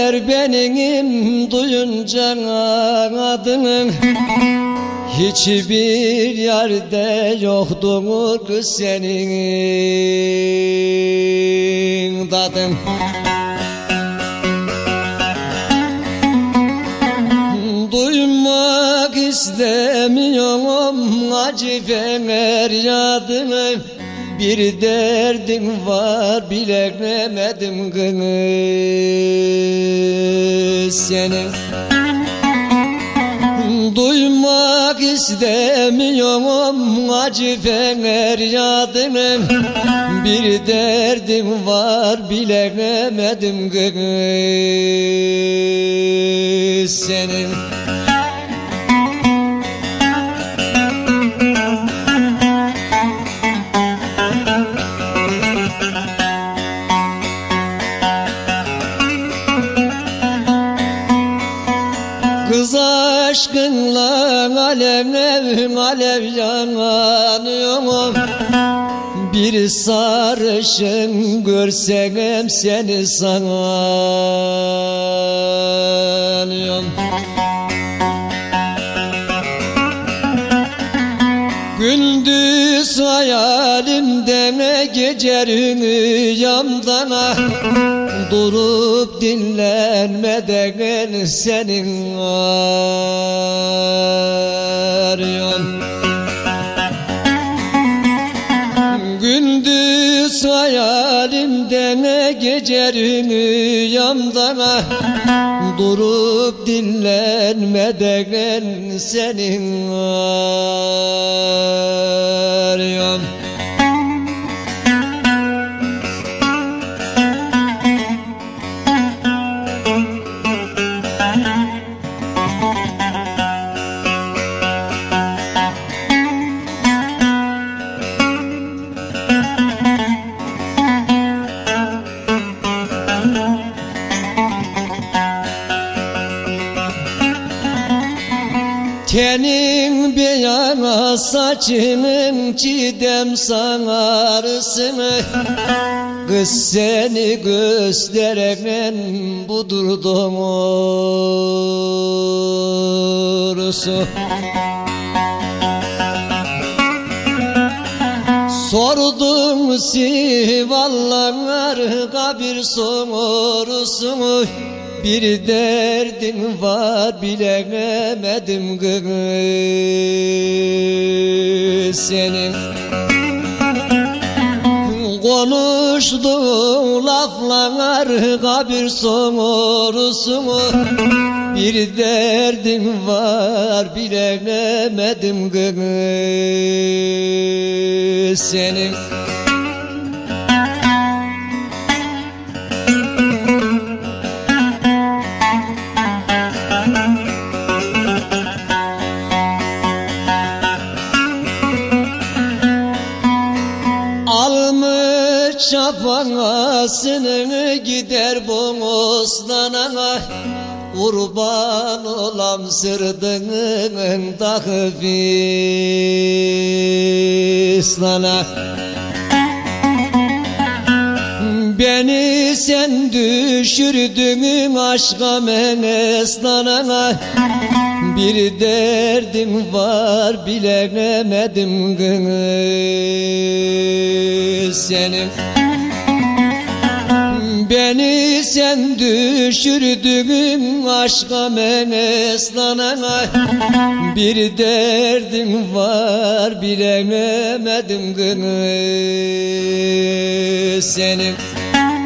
eller benim duyunca adını, hiçbir yerde yoktur kız senin tadın. Duymak istemiyorum acı feryadını, bir derdim var bilemedim kız senin. Duymak istemiyorum acı feryadını, bir derdim var bilemedim kız senin. Kız aşkınla alev yanıyorum, bir sarışın görsem seni sanıyorum. Gündüz hayalimde gece rüyamda, durup dinlenmeden senin arıyorum. Gündüz hayalimde gece rüyamda, durup dinlenmeden senin arıyorum. Tenin beyaz saçının çiğdem sanarısını, kız seni gösteren budur doğrusu. Sordum sivallar kabir sorusunu, bir derdim var bilemedim kız senin. Konuştuğun laflar kabir sorusunu, bir derdim var bilemedim kız senin. Almış çapasını gider boğazlarına, kurban olam sırdının dağı fislana. Beni sen düşürdün aşka menestana, bir derdim var bilemedim kız senin. Beni sen düşürdün aşka menestana, bir derdim var bilemedim kız senin.